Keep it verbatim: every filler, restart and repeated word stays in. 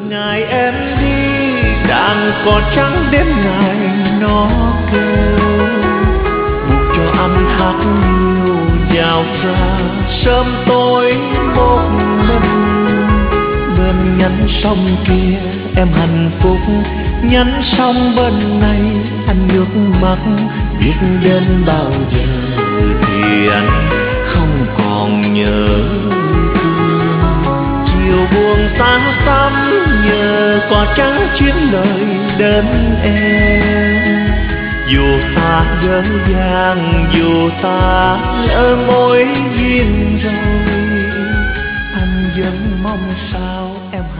Ngày em đi đàn cò trắng đêm ngày nó kêu, buộc cho anh hát nhiều vào ra sớm tối một mình. Bên nhánh sông kia em hạnh phúc, nhánh sông bên này anh nước mắt. Biết đến bao giờ thì anh không còn nhớ thương. Chiều buồn xa xăm nhờ cỏ trắng chuyến lời đến em. Dù ta dở dang, dù ta lỡ mối duyên rồi, anh vẫn mong sao em